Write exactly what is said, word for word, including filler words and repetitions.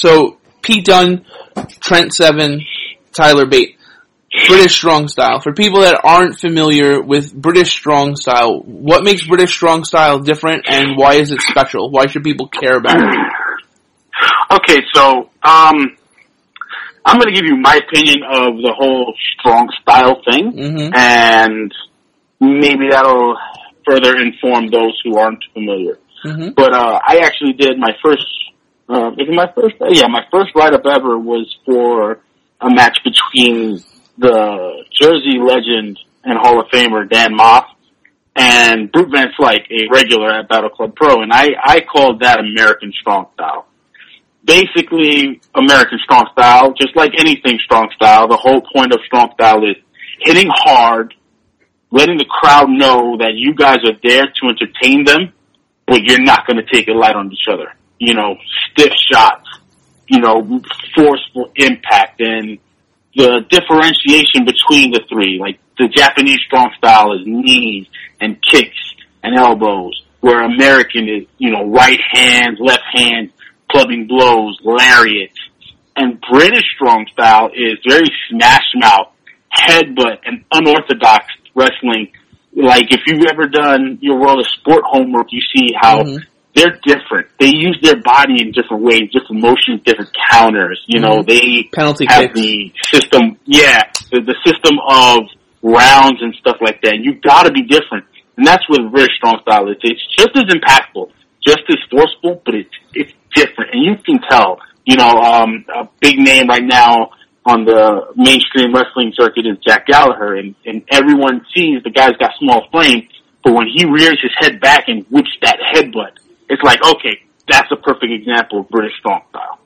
So, Pete Dunne, Trent Seven, Tyler Bate. British Strong Style. For people that aren't familiar with British Strong Style, what makes British Strong Style different, and why is it special? Why should people care about it? Okay, so um, I'm going to give you my opinion of the whole strong style thing, mm-hmm. and maybe that'll further inform those who aren't familiar. Mm-hmm. But uh, I actually did my first, uh, is it my first? Yeah, my first write-up ever was for a match between the Jersey legend and Hall of Famer Dan Moff and Brute Van Slyke, a regular at Battle Club Pro, and I, I called that American Strong Style. Basically, American Strong Style, just like anything Strong Style, the whole point of Strong Style is hitting hard, letting the crowd know that you guys are there to entertain them, but you're not going to take it light on each other. You know, stiff shots, you know, forceful impact, and the differentiation between the three, like the Japanese Strong Style is knees and kicks and elbows, where American is, you know, right hands, left hands, clubbing blows, lariats. And British Strong Style is very smash mouth, headbutt, and unorthodox wrestling. Like if you've ever done your World of Sport homework, you see how mm-hmm. they're different. They use their body in different ways, different motions, different counters. You know, they Penalty have kicks. the system, yeah, the, the system of rounds and stuff like that. You've got to be different. And that's what British Strong Style is. It's just as impactful, just as forceful, but it's, it's different. And you can tell, you know, um, a big name right now on the mainstream wrestling circuit is Jack Gallagher, and, and everyone sees the guy's got small frame, but when he rears his head back and whips that headbutt, it's like, okay, that's a perfect example of British Strong Style.